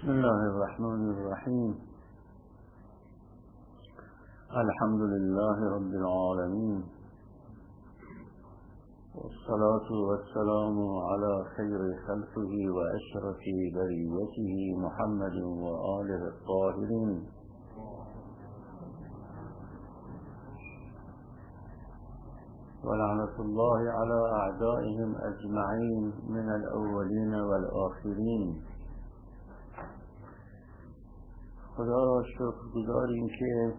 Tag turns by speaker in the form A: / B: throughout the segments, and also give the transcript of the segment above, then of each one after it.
A: بسم الله الرحمن الرحیم. الحمد لله رب العالمین والصلاة والسلام على خير خلقه وأشرف بريته محمد وآله الطاهرين. ولعنة الله على أعدائهم أجمعين من الأولين والآخرين. خدا را شکرگزاریم که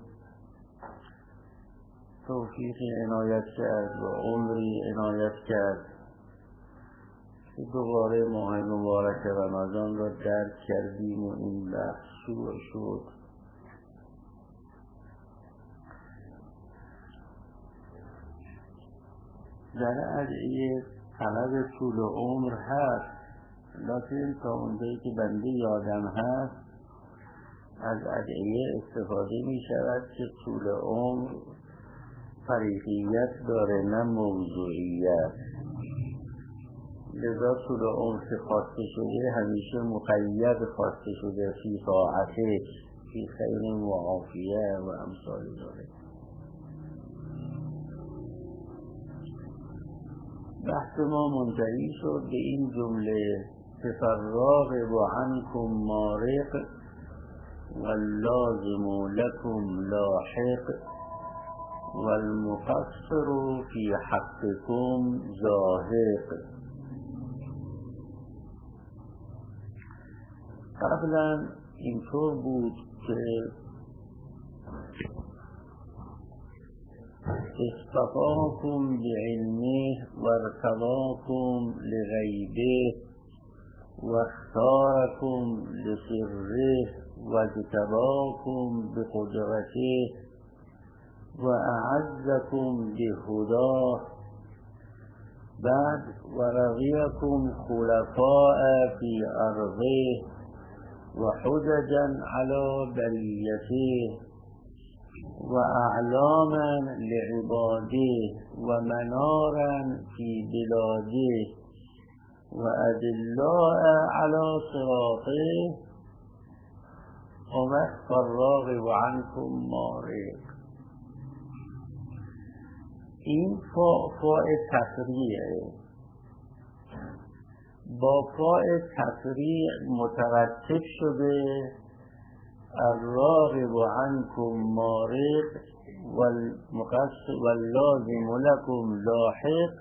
A: توفیق عنایت کرد و عمری عنایت کرد که دوباره ماه مبارک رمضان را درک کردیم و این بحث شروع شد. در ادعیه طلب طول عمر هست، لکن تا اونجایی که بنده یادم هست از ادعیه استفاده می شود که طول عمر فریقیت داره نه موضوعیت. لذا طول عمر که خواسته شده همیشه مقید خواسته شده فی طاعته، فی خیر معافیه و امثال ذلک. بحث ما منتهی شد به این جمله که فالراغب عنکم مارق واللازم لكم لاحق والمقصر في حقكم زاهق. قبلا اینطور بود که اصطفاكم بعلمه وارتضاكم لغیبه واختاركم لسره واجتباكم بقدرته وأعزكم بهداه. بعد ورضيكم خلفاء في أرضه وحججا على بليته وأعلاما لعباده ومنارا في بلاده وأدلاء على صراطه ومحف الراغب عنكم مارق. این فاء تفریعه، با فاء تفریع مترتب شده الراغب عنكم مارق واللازم لكم لاحق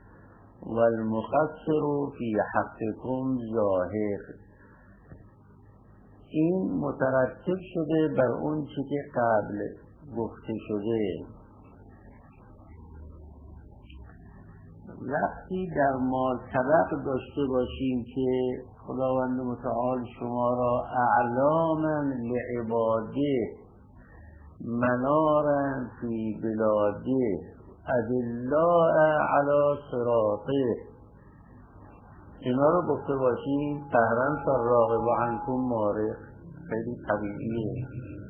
A: والمقصر في حقكم زاهق. این مترتب شده بر اون چی که قبل گفته شده. وقتی در ما سبق داشته باشیم که خداوند متعال شما را اعلاما لعباده منارا فی بلاده ادلاء علی صراطه، اینا رو گفته باشیم قهرن فالراغب عنکم مارق، خیلی طبیعیه.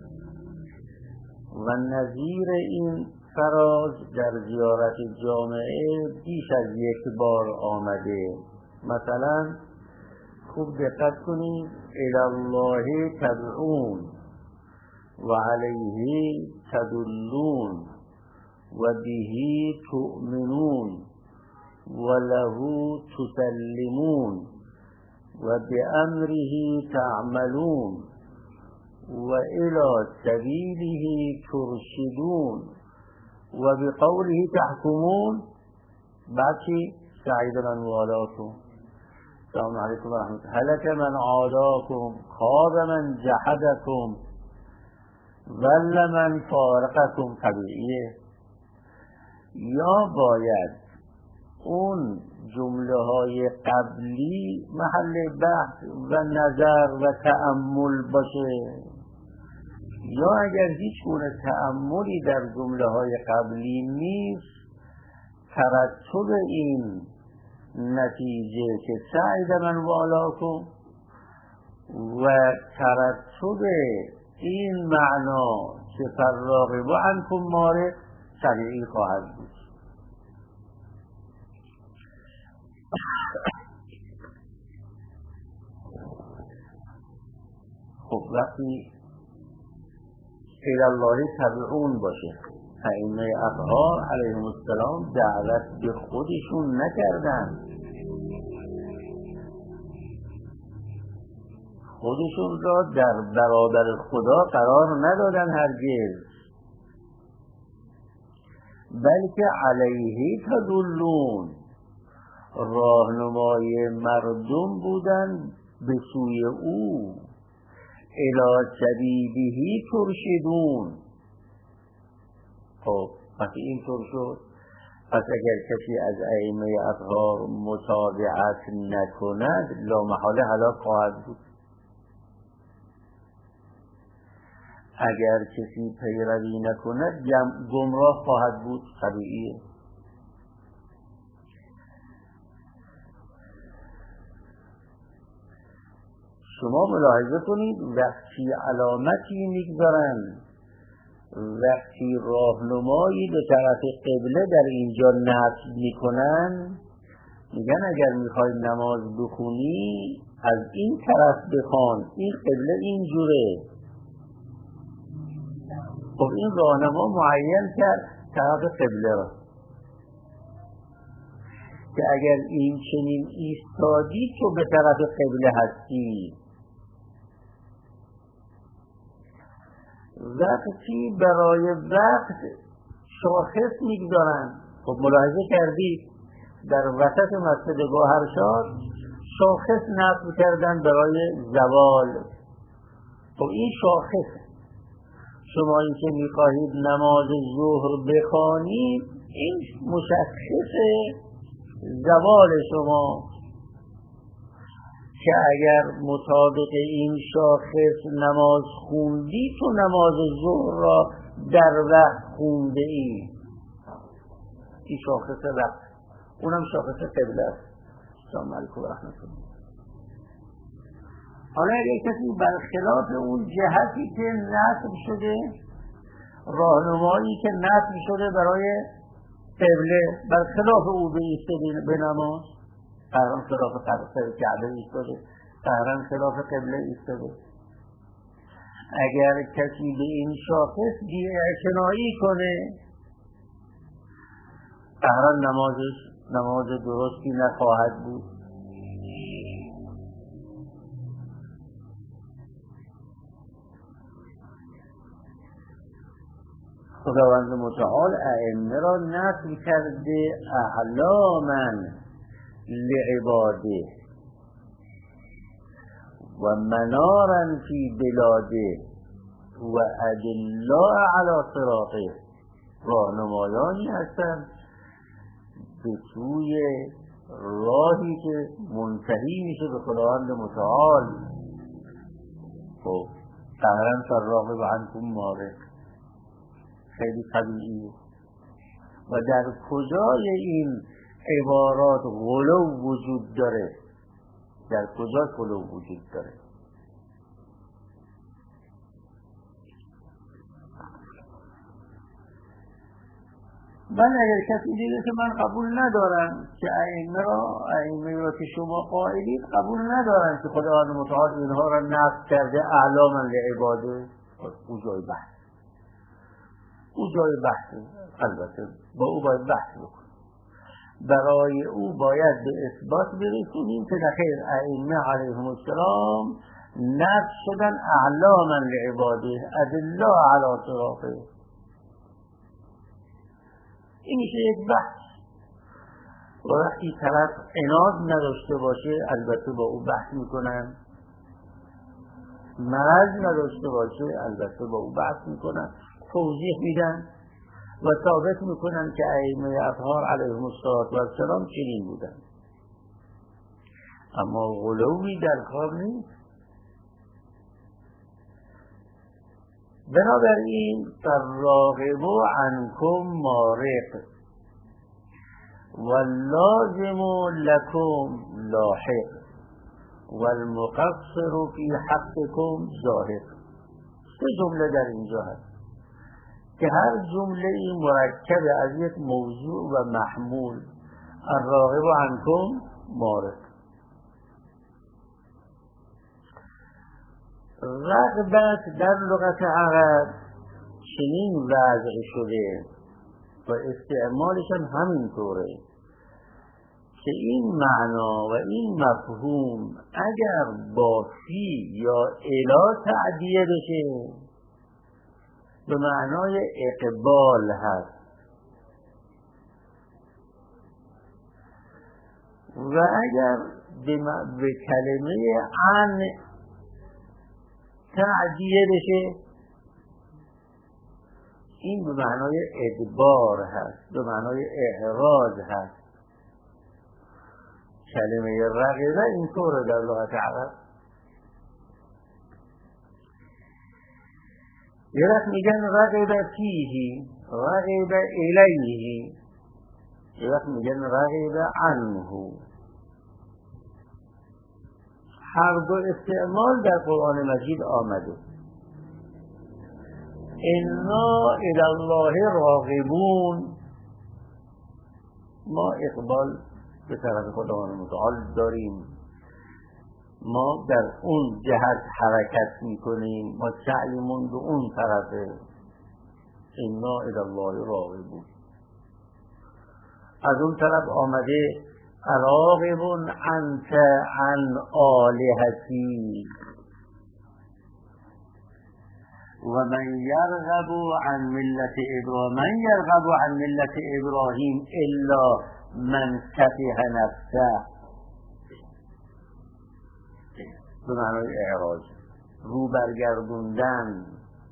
A: و نظیر این فراز در زیارت جامعه بیش از یک بار آمده. مثلا خوب دقت کنید الالله تدعون و علیه تدلون و بهی تؤمنون وله تسلمون وبأمره تعملون وإلى سبيله ترشدون وبقوله تحكمون. باقي سعيد من والاكم. السلام عليكم ورحمة الله. هلك من عاداكم، خاب من جحدكم، ذل من فارقكم. طبیعیه. یا باید اون جمله های قبلی محل بحث و نظر و تأمل باشه، یا اگر هیچ گونه تأملی در جمله های قبلی نیست، ترتب این نتیجه که سعید من والاکم و ترتب این معنا که فالراغب عنکم مارق طبیعی خواهد بود. وقتی الالله تبعون باشه. ائمه اطهار علیهم السلام دعوت به خودشون نکردن، خودشون را در برابر خدا قرار ندادن هرگز، بلکه علیه تدلون، راهنمای مردم بودن به سوی او، الی سبیله ترشدون. خب وقتی اینطور شد، پس اگر کسی از ائمه اطهار متابعت نکند لامحاله هلاک خواهد بود. اگر کسی پیروی نکند گمراه خواهد بود، طبیعیه. شما ملاحظه کنید وقتی علامتی میگذارن، وقتی راهنمایی به طرف قبله در اینجا نصب میکنن، میگن اگر میخوای نماز بخونی از این طرف بخوان، این قبله اینجوره. خب این راهنما معین کرد طرف قبله را که اگر این چنین ایستادی تو به طرف قبله هستی. وقتی برای وقت شاخص میگذارن، خب ملاحظه کردید در وسط مسجد گوهرشاد شاخص نصب کردن برای زوال. خب این شاخص، شما این که میخواهید نماز ظهر بخوانید این مشخص زوال شما، که اگر مطابق این شاخص نماز خوندی تو نماز ظهر را در وقت خونده ای. این شاخص وقت، اونم شاخص قبله است. سلام علیکم و رحمت الله. حالا اگر کسی برخلاف اون جهتی که نصب شده، راهنمایی که نصب شده برای قبله، برخلاف او بایسته به نماز، قهران خلاف کعبه ایستاده، قهران خلاف قبله ایستاده، اگر کسی به این شاخص بی‌اعتنایی کنه، قهران نماز درستی نخواهد بود. خداوند متعال ائمه را نصب کرده اعلاما لعباده و منارا فی بلاده و ادلا علی صراطه، راهنمایانی هستند به سوی راهی که منتهی میشه به خداوند متعال. خب قهرن فالراغب عنکم مارق، خیلی طبیعیه. و در کجای این عبارات غلو وجود داره؟ در کجا غلو وجود داره؟ من اگر کسی دیگه که من قبول ندارم که ائمه را که شما قائلید قبول ندارم که خداوند متعال اینها را نصب کرده اعلاما لعباده، او جای بحث، او جای بحثه. البته با او باید بحث بکنیم، برای او باید به اثبات برسونیم که نخیر ائمه علیهم السلام نصب شدن اعلاما لعباده ادلا علی صراطه. این میشه یک بحث. و وقتی طرف عناد نداشته باشه البته با او بحث میکنن، مرض نداشته باشه البته با او بحث میکنن، توضیح میدن و ثابت میکنن که ائمه اطهار علیهم السلام چنین بودن. اما غلوی در کار نیست. بنابراین فالراغب عنکم مارق واللازم لکم لاحق والمقصر فی حقکم زاهق. سه جمله در اینجا هست که هر جمله این مرکب از یک موضوع و محمول. الراغب عنکم مارق. رغبت در لغت عرب چنین وضع شده و استعمالش هم همینطوره که این معنا و این مفهوم اگر با فی یا الی تعدیه بشه به معنای اقبال هست و اگر به کلمه عن تعدیه بشه این به معنای ادبار هست، به معنای اعراض هست. کلمه رغبه اینطوره در لغت عرب. یه وقت میگن رغبه فیهی، رغبه الیهی، یه وقت میگن رغبه عنه. هر دو استعمال در قرآن مجید آمده. انا الی الله راغبون، ما اقبال به طرف خداوند متعال داریم، ما در اون جهت حرکت میکنیم، ما سعیمون به اون طرفه. انا الی الله راغبون. از اون طرف آمده راغبون انت عن آلهتی و من یرغب عن ملت ابراهیم الا من سفه نفسه، به معنای اعراض، رو برگردوندن.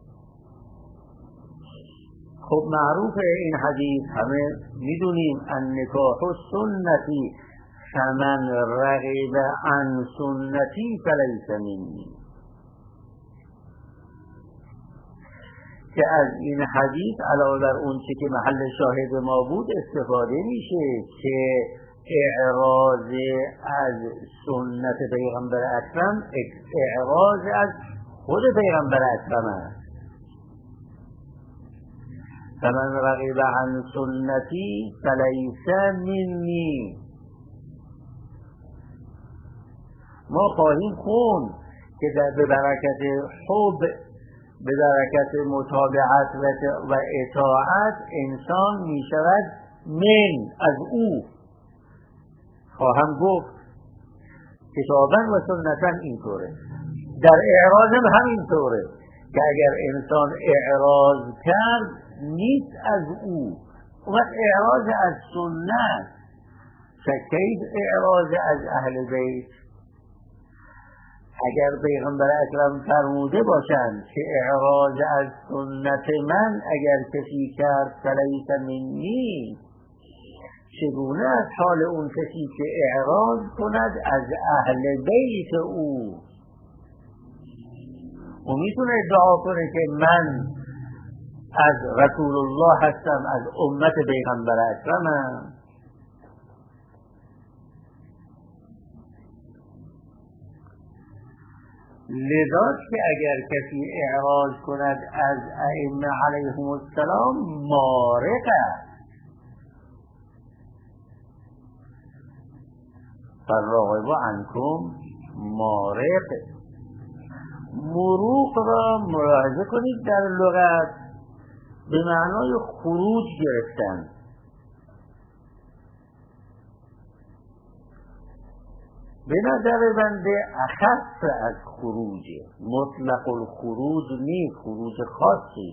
A: خب معروفه این حدیث، همه میدونیم النکاح سنتی فمن رغب عن سنتی فلیس منی، که از این حدیث علاوه بر اون چه که محل شاهد ما بود استفاده میشه که اعراض از سنت پیغمبر اکرم اعراض از خود پیغمبر اکرم است. فمن رغب عن سنتی فلیس منی. ما خواهیم خون که به برکت حب، به برکت متابعت و اطاعت انسان می شود من از او. خواهم گفت کتاباً و سنتاً اینطوره، در اعراض هم همینطوره که اگر انسان اعراض کرد نیست از او، وقت اعراض از سنت، فکیف اعراض از اهل بیت. اگر پیغمبر اکرم فرموده باشند که اعراض از سنت من اگر کسی کرد فلیس منی، چگونه از حال اون کسی که اعراض کند از اهل بیت او؟ و میتونه ادعا کنه که من از رسول الله هستم، از امت پیغمبر اکرمم. لذا که اگر کسی اعراض کند از ائمه علیهم السلام مارق است. فالراغب عنکم مارق. مروق را ملاحظه کنید در لغت به معنای خروج گرفتن. به نظر بنده اخص از خروج، مطلق الخروج نیست، خروج خاصی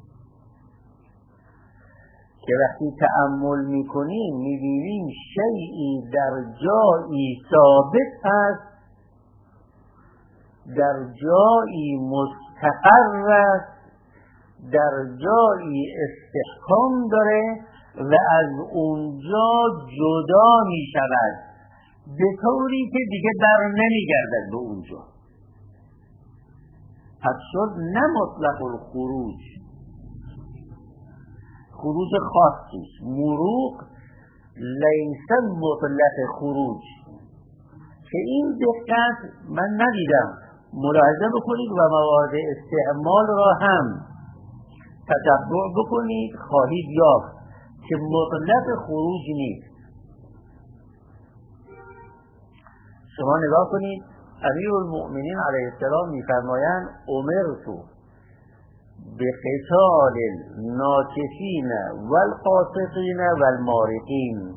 A: که وقتی تأمل میکنیم میبینیم شیئی در جایی ثابت است، در جایی مستقر است، در جایی استحکام داره و از اونجا جدا میشود به طوری که دیگه بر نمیگردد به اونجا. پس شد نه مطلق الخروج، خروج خاصی. مروق لیس مطلق خروج، که این دقت من ندیدم، ملاحظه بکنید و موارد استعمال را هم تتبع بکنید، خواهید یافت که مطلق خروج نیست. شما نگاه کنید امیر المؤمنین علیه السلام میفرمایند امرت بقتال الناکثین والقاسطین والمارقین.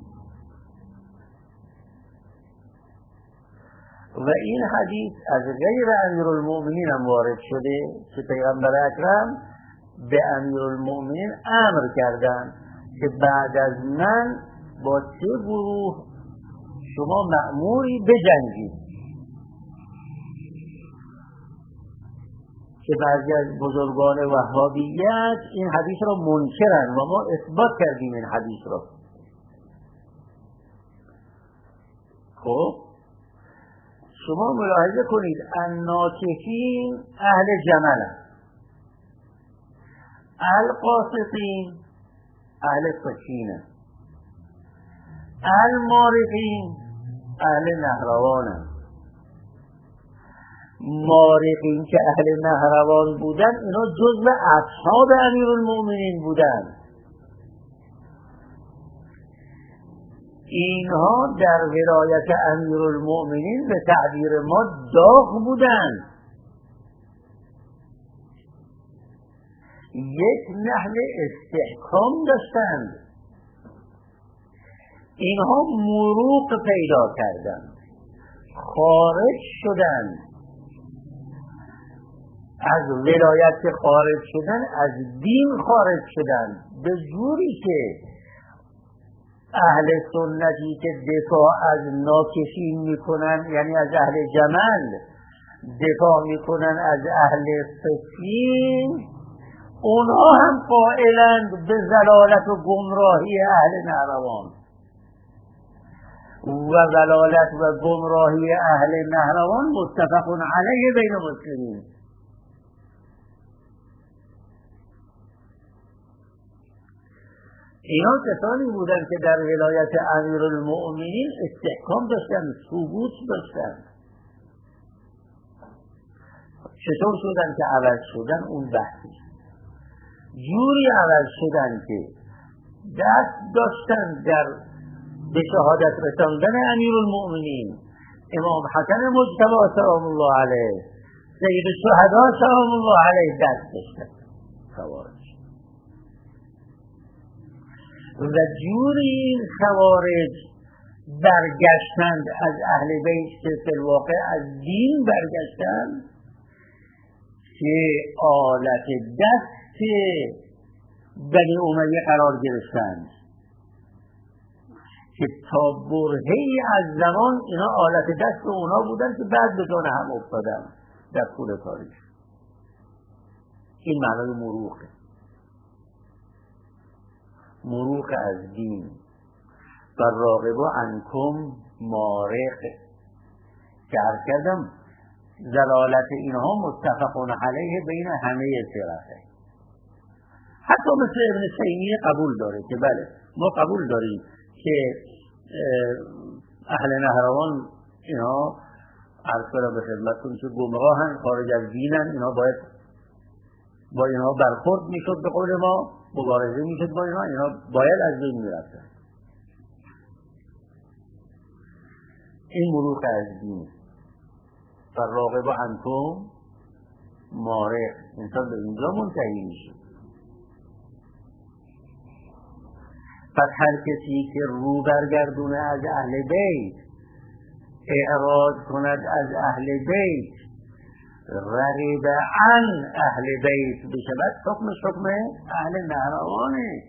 A: و این حدیث از غیر امیرالمؤمنین هم وارد شده که پیغمبر اکرم به امیرالمؤمنین امر کردند که بعد از من با چه گروه شما مأموری بجنگید، که بعضی از بزرگان وهابیت این حدیث را منکرن و ما اثبات کردیم این حدیث را. خب شما ملاحظه کنید الناکثین اهل جمل، القاسطین اهل سکین، المارقین اهل نهروان. مارقین که اهل نهروان بودن اینا جزء اصحاب امیرالمؤمنین بودن. اینها در ولایت امیرالمؤمنین به تعبیر ما داغ بودند. یک نحو استحکام داشتند. اینها مروق پیدا کردند، خارج شدند. از ولایت که خارج شدن از دین خارج شدن، به جوری که اهل سنتی که دفاع از ناکثین میکنن، یعنی از اهل جمل دفاع میکنن از اهل سکین، اونها هم قائلند به ضلالت و گمراهی اهل نهروان. و ضلالت و گمراهی اهل نهروان متفق علیه بین مسلمین. اینا کسانی بودند که در ولایت امیرالمؤمنین استحکام داشتن، ثبوت داشتن. چطور شدن که عوض شدن؟ اون بحثی. جوری عوض شدن که دست داشتن در به شهادت رساندن امیرالمؤمنین، امام حسن مجتبی سلام الله علیه، سید الشهدا سلام الله علیه دست داشتن خوارج. و جوری این خوارج برگشتند از اهل بیت که فی الواقع از دین برگشتند که آلت دست بنی امیه قرار گرفتند، که تا برهه‌ای از زمان اینا آلت دست اونا بودن که بعد به جان هم افتادن در طول تاریخ. این معنای مروقه، مروق از دین. و راغب عنکم مارق که عرض کردم ضلالت اینها متفق علیه بین همه فرقه. حتی مثل ابن تیمیه قبول داره که بله ما قبول داریم که اهل نهروان اینا عرض کردم به خدمتتون که گمراهن، خارج از دینن، اینا باید با اینها برخورد میشد، به قول ما مبارزه میشد با اینا باید از دین میرفتن. این مروق از دین. فراغب عنکم مارق، انسان به اینجا منتهی میشه. پس هر کسی که رو برگردونه از اهل بیت، اعراض کند از اهل بیت، رغب عن اهل بیت بشود، حکم اهل نهروانه.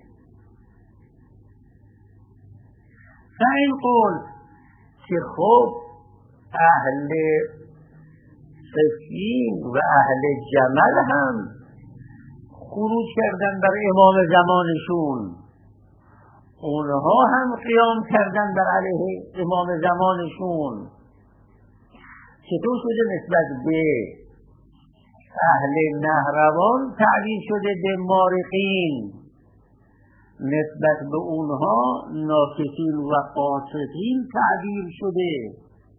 A: فاین قول که خب اهل سفین و اهل جمل هم خروج کردن بر امام زمانشون، اونها هم قیام کردن بر علیه امام زمانشون، چطور شده نسبت به اهل نهروان تعبیر شده به مارقین، نسبت به اونها ناکثین و قاسطین تعبیر شده؟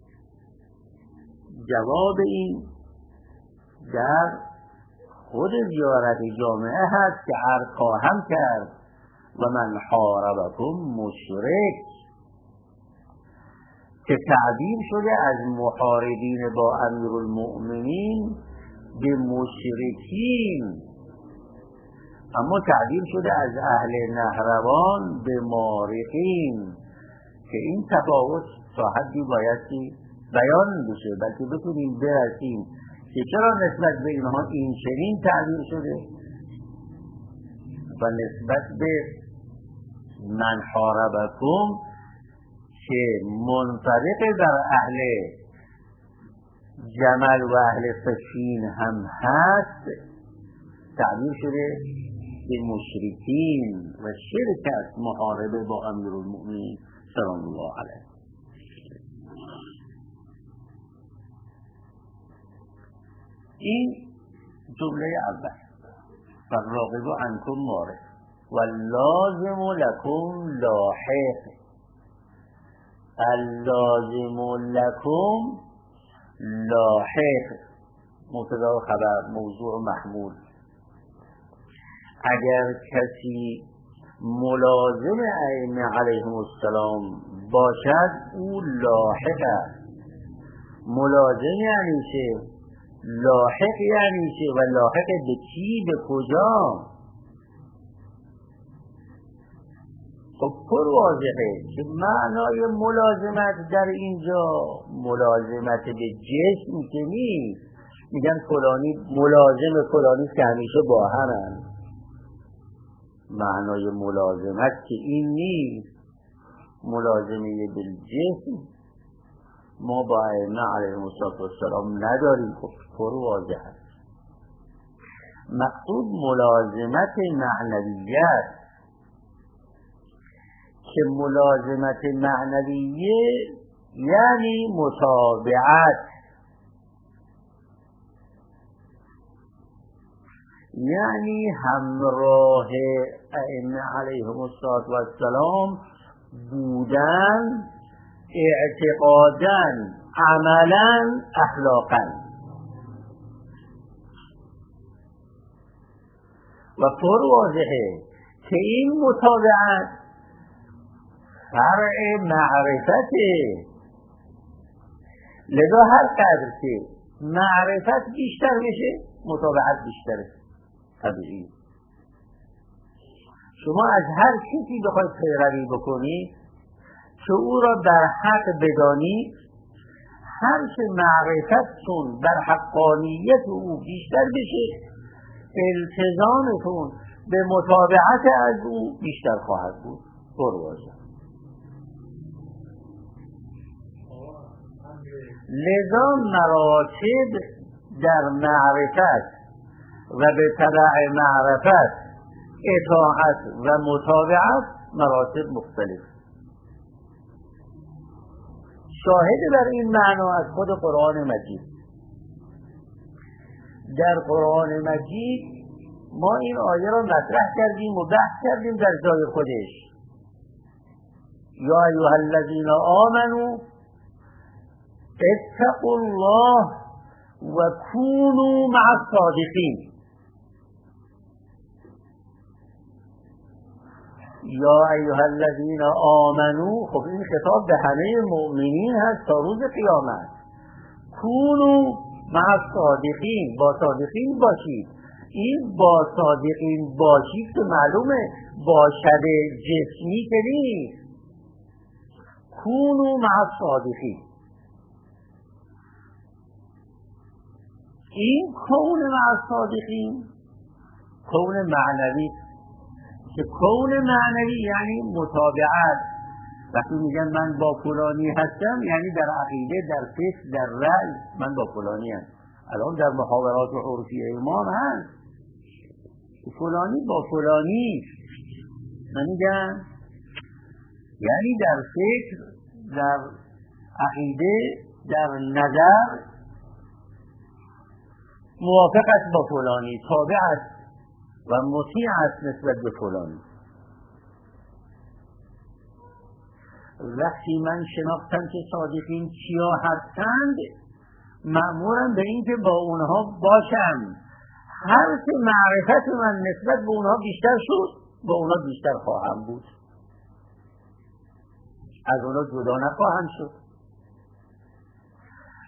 A: جواب این در خود زیارت جامعه هست که عرض خواهم کرد و من حاربکم مشرک، که تعبیر شده از محاربین با امیرالمؤمنین به مشرکین، اما تعبیر شده از اهل نهروان به مارقین، که این تفاوت تا حدی بایستی بیان بشه، بلکه بتونیم برسیم که چرا نسبت به اینها این چنین تعبیر شده و نسبت به من حاربکم که منطبق در اهل جمل و اهل سفین هم هست تعبیر شده به مشرکین و شرک است محاربه با امیرالمؤمنین سلام الله علیه. این جمله اول فالراغب عنکم معرض واللازم لکم لاحق. اللازم لکم لاحق مبتدا و خبر موضوع و محمول. اگر کسی ملازم ائمه علیهم السلام باشد او لاحق است. ملازم یعنی چه؟ لاحق یعنی چه؟ و لاحق به کی؟ به کجا؟ خب پر واضحه که معنای ملازمت در اینجا ملازمت به جسم که نیست. میگن فلانی ملازم فلانی که همیشه با همن. معنای ملازمت که این نیست. ملازمه بالجسم ما با ائمه علیهم السلام نداریم. خب پر واضح است. مقصود ملازمت معنویت، که ملازمت معنویه یعنی متابعت، یعنی همراه ائمه علیهم السلام بودن اعتقادا، عملا، اخلاقا. و پر واضحه که این متابعت فرع معرفته. لذا هر قدر که معرفت بیشتر بشه متابعت بیشتره. طبیعی شما از هر کسی بخواید پیروی بکنید که او را در حق بدانید، هر چه معرفتتون بر حقانیت او بیشتر بشه التزامتون به متابعت از او بیشتر خواهد بود. برواجه. لذا مراتب در معرفت و به تبع معرفت اطاعت و متابعت مراتب مختلف. شاهد بر این معنا از خود قرآن مجید. در قرآن مجید ما این آیه را مطرح کردیم و بحث کردیم در جای خودش. یا ایها الذین آمنوا اتقوا الله و کونوا مع الصادقین. یا ایها الذین آمنوا، خب این خطاب به همه مؤمنین هست تا روز قیامت. کونوا مع الصادقین، با صادقین باشید. این با صادقین باشید که معلومه باشد جسمی که نیست. کونوا مع الصادقین. این کون مع الصادقین کون معنوی، که کون معنوی یعنی متابعت. وقتی میگن من با فلانی هستم یعنی در عقیده، در فکر، در رأی من با فلانی هستم. الان در محاورات عرفی امام هست فلانی با فلانی نمیگن، یعنی در فکر، در عقیده، در نظر موافق است با فلانی، تابع است و مطیع است نسبت به فلانی. وقتی من شناختم که صادقین کیا هستند مأمورم به این که با اونها باشم. هر که معرفت من نسبت به اونها بیشتر شد با اونها بیشتر خواهم بود، از اونها جدا نخواهم شد.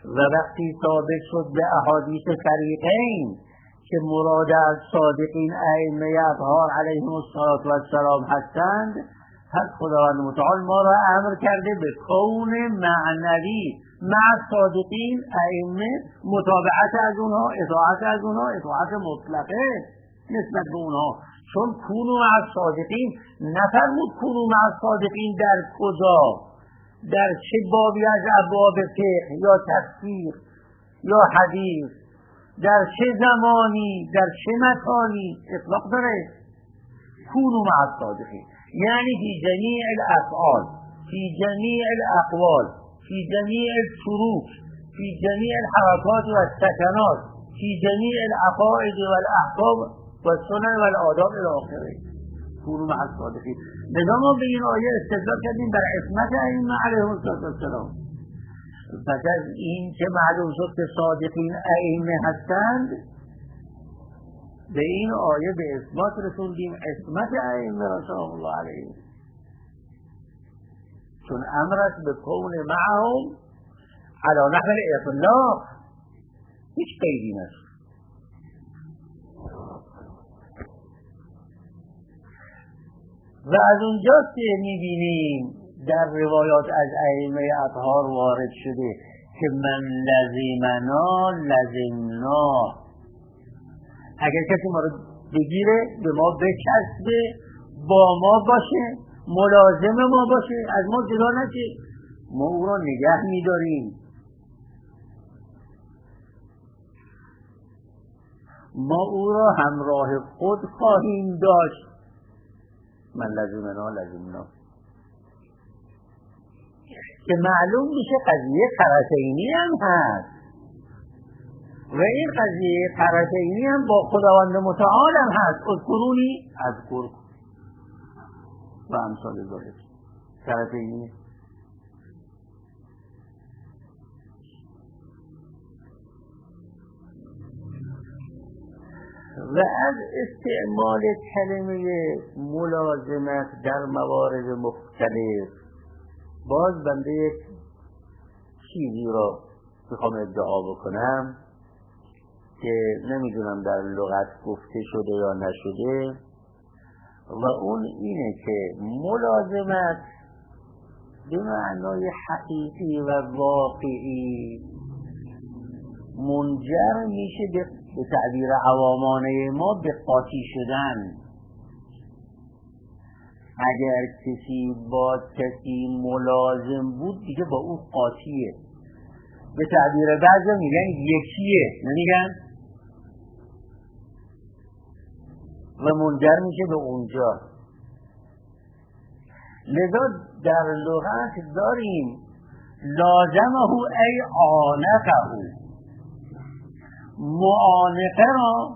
A: و وقتی ثابت شد به احادیث فریقین که مراد از صادقین ائمه اطهار علیهم السلام هستند، پس خداوند متعال ما را امر کرده به کون معنوی مع صادقین ائمه، متابعت از اونها، اطاعت از اونها، اطاعت مطلقه نسبت به اونها. چون کونو مع صادقین نفرمود کونو مع صادقین در کجا، در چه بابی از ابواب فقه یا تفسیر یا حدیث، در چه زمانی، در چه مکانی اطلاق داره. کونو مع الصادقین یعنی فی جمیع الافعال، فی جمیع الاقوال، فی جمیع السلوک، فی جمیع الحرکات و السکنات، فی جمیع العقائد و الاحکام و السنن و الآداب الی آخره. کونو مع الصادقین. لذا ما به این آیه استدلال کردیم بر عصمت ائمه علیهم السلام. پس از این که معلوم شد که صادقین ائمه هستند، به این آیه به اثبات رسوندیم عصمت ائمه را سلام الله علیهم، چون امرت به کون معهم علی نحو الاطلاق، هیچ قیدی نشد. و از اونجاست که میبینیم در روایات از ائمه اطهار وارد شده که من لزمنا لزمنا، اگر کسی ما رو بگیره به ما بچسبه، با ما باشه، ملازم ما باشه، از ما جدا نشه، ما او را نگه میداریم، ما او را همراه خود خواهیم داشت. من لزمنا لزمنا که معلوم میشه قضیه طرفینی هم هست و این قضیه طرفینی هم با خداوند متعال هم هست. اذکرونی اذکرکم و امثال ذالک. طرفینی و از استعمال کلمه ملازمت در موارد مختلف باز بنده یک چیزی را میخوام ادعا بکنم که نمیدونم در لغت گفته شده یا نشده، و اون اینه که ملازمت به معنای حقیقی و واقعی منجر میشه به تعبیر عوامانه ما به قاطی شدن. اگر کسی با کسی ملازم بود دیگه با او قاطیه. به تعبیر بعضی میگن یکیه، نمیگن؟ و منجر میشه به اونجا. لذا در لغت داریم لازمه ای عانقه، معانقه را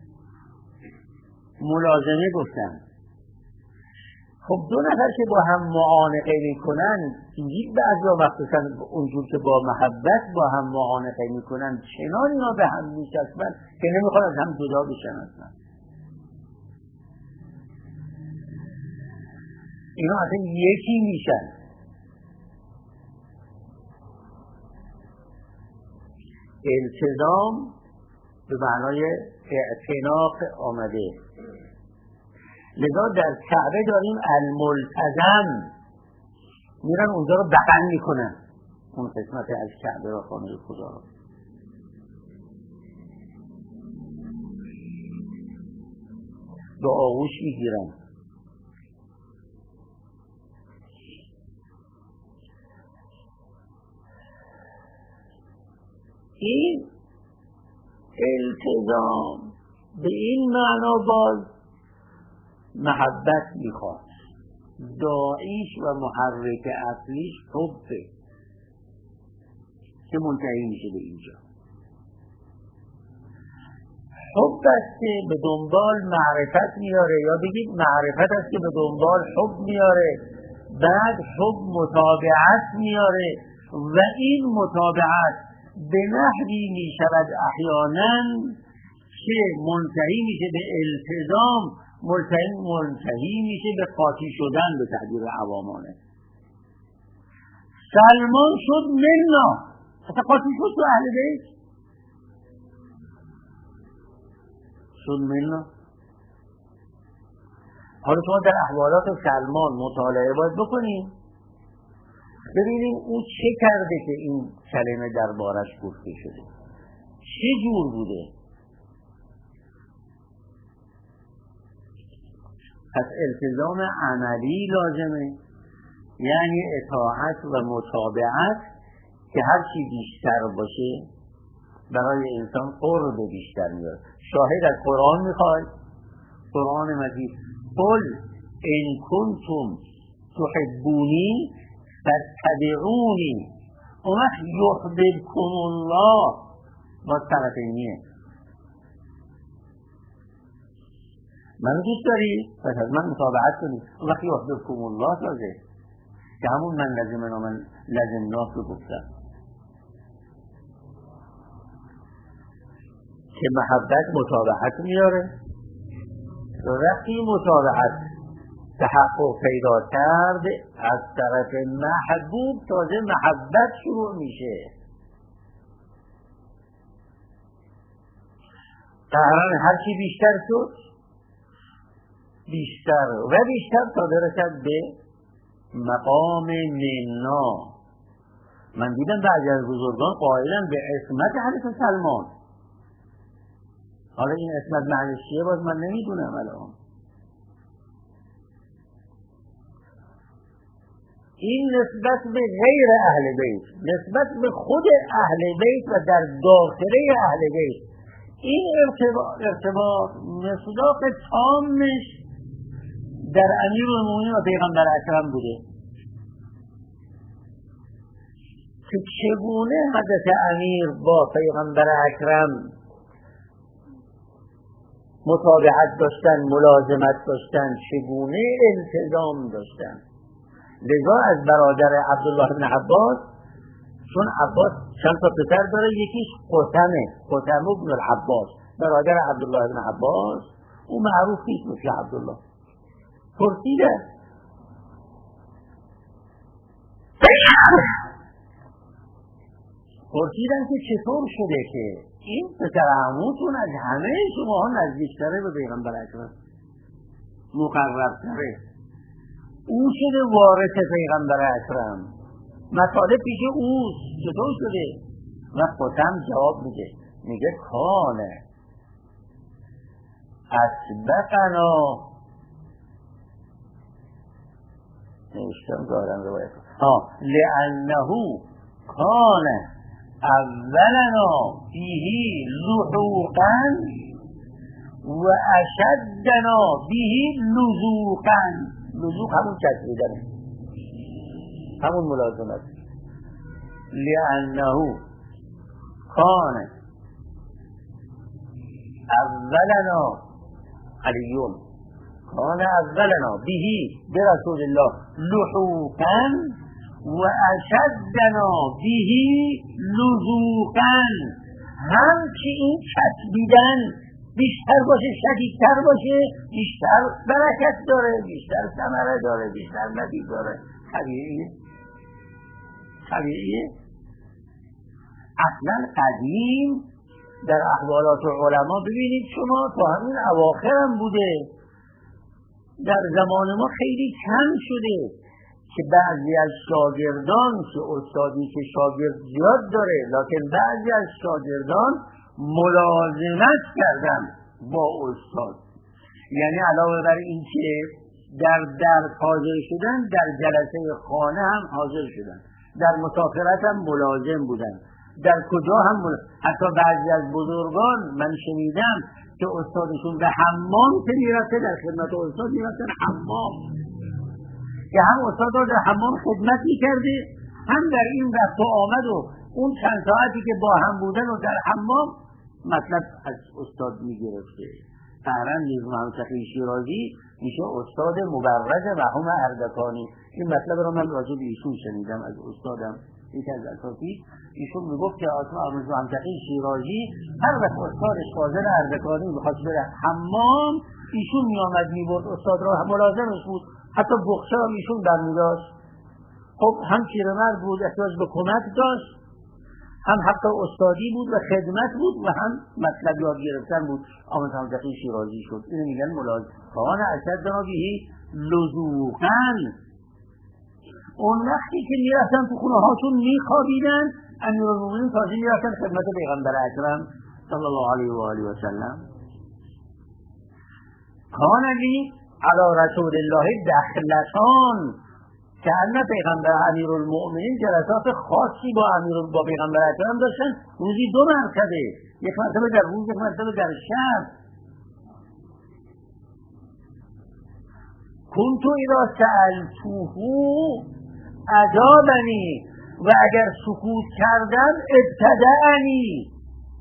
A: ملازمه گفتن. خب دو نفر که با هم معانقه میکنن، اینجور بعضا مخصوصا اونجور که با محبت با هم معانقه میکنن چنان اینا به هم میچسبن که نمیخوان از هم جدا بشن اصلا. اینا اصلا یکی میشن. التزام به معنای اعتناق آمده. لذا در کعبه داریم الملتزم، میرن اونجا رو بغل میکنن، اون قسمت از کعبه را، خانه خدا را. به آغوش میگیرن. این التزام به این معنا باز محبت میخواد. داعیش و محرک اصلیش حبه که منتهی میشه به اینجا. حب است که به دنبال معرفت میاره، یا بگید معرفت است که به دنبال حب میاره، بعد حب متابعت میاره و این متابعت به نحوی میشود احیانا که منتهی میشه به التزام، منتهی میشه به قاطی شدن به تعبیر عوامانه. سلمان شد منا، اصلا قاطی شد تو اهل بیت شد ملنا. حالا شما در احوالات سلمان مطالعه باید بکنیم ببینیم او چه کرده که این کلمه دربارش گفته شده، چه جور بوده. پس التزام عملی لازمه، یعنی اطاعت و متابعت که هر چی بیشتر باشه برای انسان قرب بیشتر میاره. شاهد از قرآن میخواد، قرآن مجید قل ان کنتم تحبونی فاتبعونی اون وقت یحببکم الله با طرفینیه. من دوست داری پس از من متابعت کنی، اون وقت یحببکم الله تازه که همون من لازم ناس رو گفتم که محبت متابعت میاره. وقتی متابعت تحقق پیدا کرد از طرف محبوب تازه محبت شروع میشه. قرار هرچی بیشتر شد بیشتر و بیشتر تا برسد به مقام مننا. من دیدم بعضی از بزرگان قائلن به عصمت حضرت سلمان. حالا این عصمت معنیش چیه باز من نمیدونم الان. این نسبت به غیر اهل بیت، نسبت به خود اهل بیت و در داخله اهل بیت، این ارتباط مصداق تامش در امیرالمومنین و پیغمبر اکرم بوده که چگونه حضرت امیر با پیغمبر اکرم متابعت داشتن، ملازمت داشتن، چگونه التزام داشتن. لذا از برادر عبدالله بن عباس، چون عباس چند تا پسر داره، یکیش قسم بن العباس برادر عبدالله بن عباس، او معروف نیست مثل عبدالله. پرسیدن که چطور شده که این پسر عموتون از همه شماها نزدیکتره به پیغمبر اکرم، مقربتره، او شده وارث پیغمبر اکرم، مطالب پیش اوست، چطور شده؟ و قسم جواب میگه کانه اسبقنا، نوشتم دارم روایت لانه کانه اولنا بیهی لحوقا و اشدنا بیهی لزوقا. لزوق همون چسبیدنه، همون ملازمت. لانه کانه اولنا علیون کانه اولنا بیهی برسول الله لحوقا و اشدنا بیهی لزوقا. هم که این چسبیدن بیشتر باشه، شدیدتر باشه، بیشتر برکت داره، بیشتر ثمره داره، بیشتر نتیجه داره. طبیعیه. اصلا قدیم در احوالات علما ببینید شما تا همین اواخر هم بوده، در زمان ما خیلی کم شده که بعضی از شاگردان که استادی که شاگرد زیاد داره لکن بعضی از شاگردان ملازمت کردن با استاد، یعنی علاوه بر این که در درس حاضر شدن در جلسه خانه هم حاضر شدن، در مسافرت هم ملازم بودن، در کجا هم حتی بعضی از بزرگان من شنیدم که استادشون به حمام که میرفته در خدمت استاد میرفتن حمام، که هم استاد رو در حمام خدمت میکرده هم در این رفت و آمد و اون چند ساعتی که با هم بودن و در حمام مطلب از استاد میگرفته. فعلا نیز محمد تقی شیرازی میشه استاد مبرز مرحوم اردکانی. این مطلب رو من راجع به ایشون شنیدم از استادم، یکی از اساتید ایشون میگفت که محمد تقی شیرازی هر وقت استادش فاضل اردکانی میخواست بره حمام ایشون میامد میبرد استاد رو، ملازمش بود، حتی بخشه هم ایشون برمیداشت. خب هم پیرمرد بود، احتیاج به کمک داشت، هم حق استادی بود و خدمت بود و هم مطلب یاد گرفتن بود. آمد هم دقیق شیرازی شد. اینو میگن ملازم کان اشد بهی لزوقا. اون وقتی که میرفتن تو خونه هاشون میخوابیدن، امیرالمومنین تازه میرفتن خدمت پیغمبر اکرم صلی الله علیه و آله و سلم. کان علی علی رسول الله دخلتان، که ان پیغمبر امیرالمومنین جلسات خاصی با پیغمبر اکرم داشتن، روزی 2 مرتبه، یک مرتبه در روز، یک مرتبه در شب. کنتو اذا سألتوه اجابنی، و اگر سکوت کردم ابتدعنی.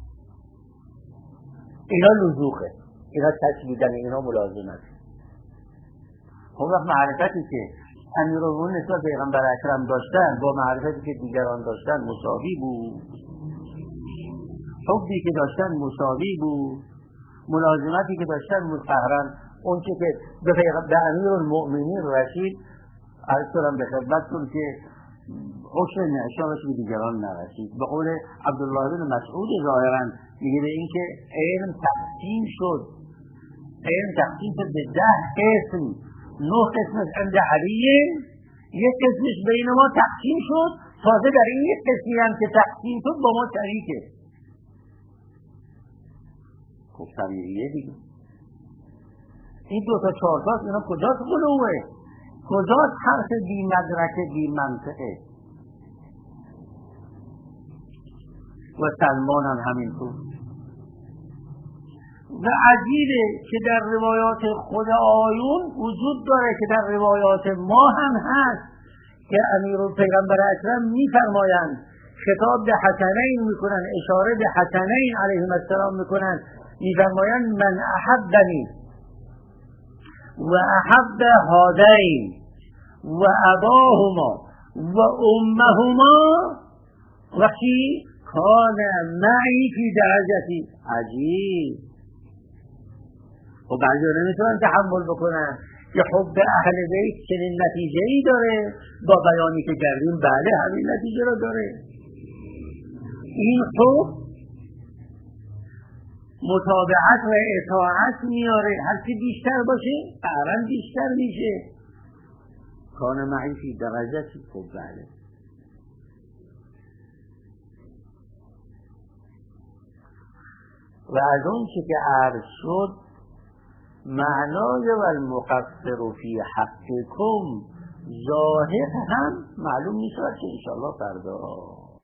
A: اینا لزوقه، اینا تشبیدن، اینا ملازمت. خب وقت معرفتی که امیرالمومنین نسبت پیغمبر اکرم داشتن با معرفتی که دیگران داشتن مساوی بود، حبی که داشتن مساوی بود، ملازمتی که داشتن مستقرن. اون که به امیرالمومنین رسید، عرض کنم به خدمتتون که حسن انعشارش به دیگران نرسید. به قول عبدالله بن مسعود ظاهرا میگه به این که علم تقسیم شد، علم تقسیم شد به 10 قسم. 9 قسمش عند علی، یک قسمش بین ما تقسیم شد، تازه در این یک قسمی هم که تقسیم شد با ما شریکه. خب سمیریه دیگه. این 2 تا 4 تا اینا کجاست غلوه؟ کجاست حرف بی مدرکه بی منطقه؟ و سلمان هم همینطور. و عجیبه که در روایات خود آیون وجود داره که در روایات ما هم هست که پیغمبر اکرم میفرمایند، خطاب به حسنین میکنن، اشاره به حسنین علیهم السلام میکنن، میفرمایند من احبنی و احب هادین و اباهما و امهما وقتی کان معی فی درجتی. عجیب. و بعضی ها نمیتونن تحمل بکنن که حب اهل بیت چنین نتیجه ای داره. با بیانی که کردیم بله همین نتیجه رو داره. این حب متابعت و اطاعت میاره، هرچی بیشتر باشه قهرا بیشتر میشه. کان معی فی درجتی. خب بله. و از اون چی که عرض شد، معنای و المقصر فی حقکم ظاهر هم معلوم میشه که انشاءالله فردا